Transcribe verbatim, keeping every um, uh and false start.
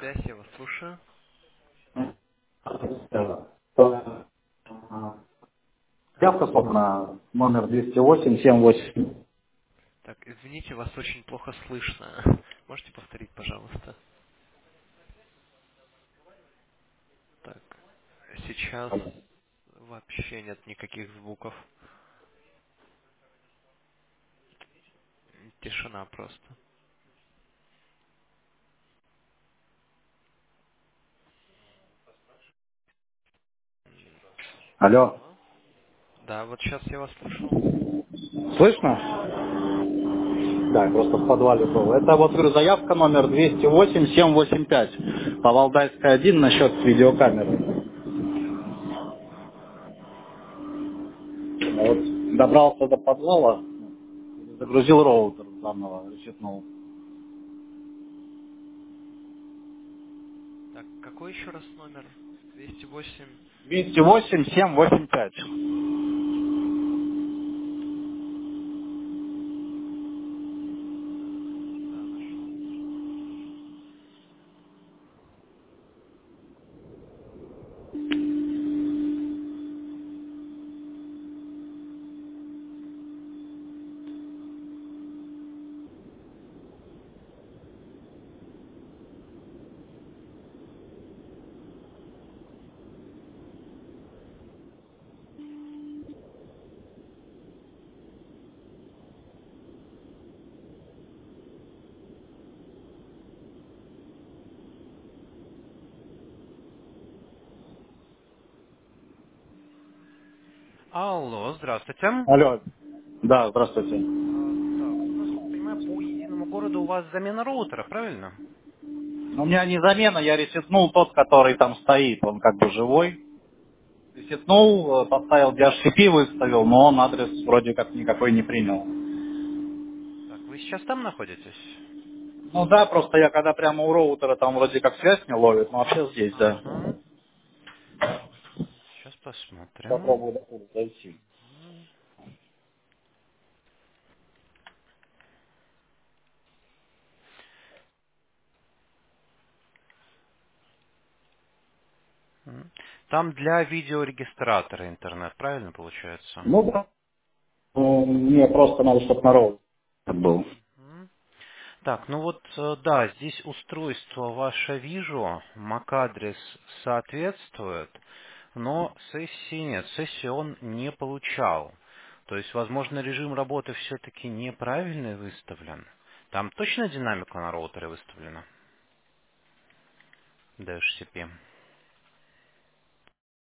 связь, я вас слушаю. Явка, собственно, номер двести восемь семь восемь. Так, извините, вас очень плохо слышно. Можете повторить, пожалуйста? Так, сейчас вообще нет никаких звуков. Тишина просто. Алло. Алло? Да, вот сейчас я вас слышу. Слышно? Ага. Да, я просто в подвале был. Это вот, говорю, заявка номер двести восемь семь восемь пять. По Валдайской один насчет видеокамеры. Вот добрался до подвала, загрузил роутер заново, ресетнул. Так, какой еще раз номер? двести восемь. двести восемь семь восемь пять. Так, да, нашел. Алло, здравствуйте. Алло. Да, здравствуйте. А, так, у нас, понимаю, по единому городу у вас замена роутера, правильно? У меня не замена, я ресетнул тот, который там стоит, он как бы живой. Ресетнул, э, поставил ди эйч си пи, выставил, но он адрес вроде как никакой не принял. Так, вы сейчас там находитесь? Ну да, просто я когда прямо у роутера там вроде как связь не ловит, но вообще здесь, да. Ага. Сейчас посмотрим. Попробую до туда зайти. Мгм. Там для видеорегистратора интернет, правильно получается? Ну да. Ну, мне просто надо, чтобы на роутер был. Мгм. Так, ну вот, э, да, здесь устройство ваше вижу, MAC-адрес соответствует, но сессии нет, сессии он не получал. То есть, возможно, режим работы все-таки неправильный выставлен. Там точно динамика на роутере выставлена? ди эйч си пи.